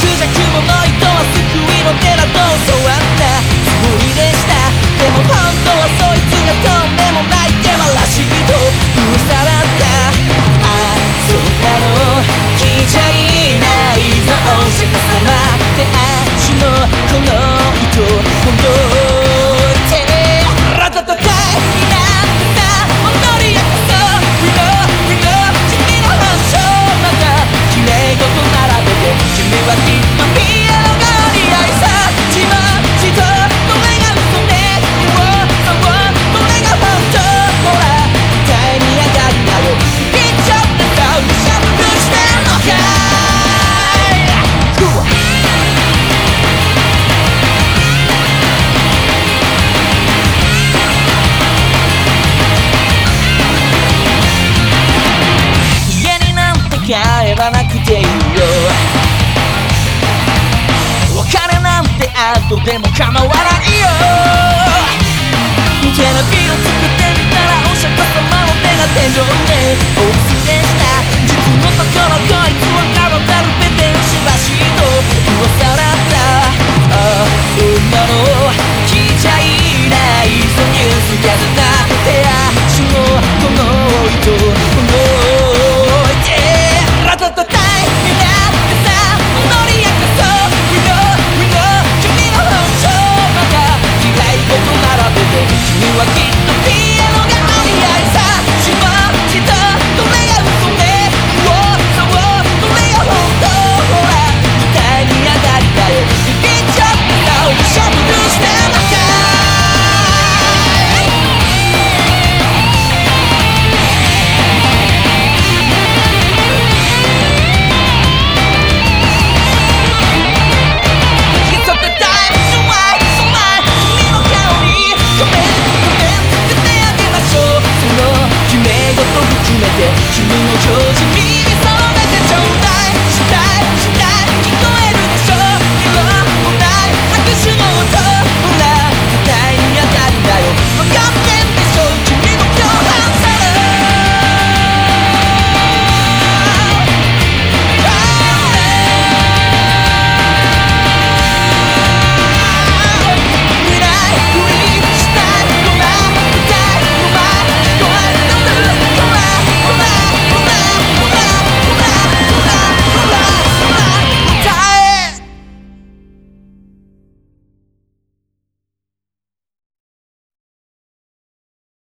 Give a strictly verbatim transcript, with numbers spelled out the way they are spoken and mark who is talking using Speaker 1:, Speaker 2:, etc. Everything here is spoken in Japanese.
Speaker 1: 弱者の糸は救いの手だと教わったつもりでした。でも本当はそいつがとんでもないデマらしいと噂だった。ああそんなの聞いちゃいないぞお釈迦様って足のこの糸本当ってあたたかいになった戻りやこそ We know, we know 君の本性また綺麗事並べて君はきっとピアノが似合いさ自慢しとこれが嘘ねそうそうこれが本当ほら歌いに上がりなよ一丁で顔にシャッフルしてんのかい。帰らなくていいよお金なんて後でも構わないよテレビをつけてみたらお釈迦様の手が天井でお薄でした実のところこいつはただたるペテンしばしと噂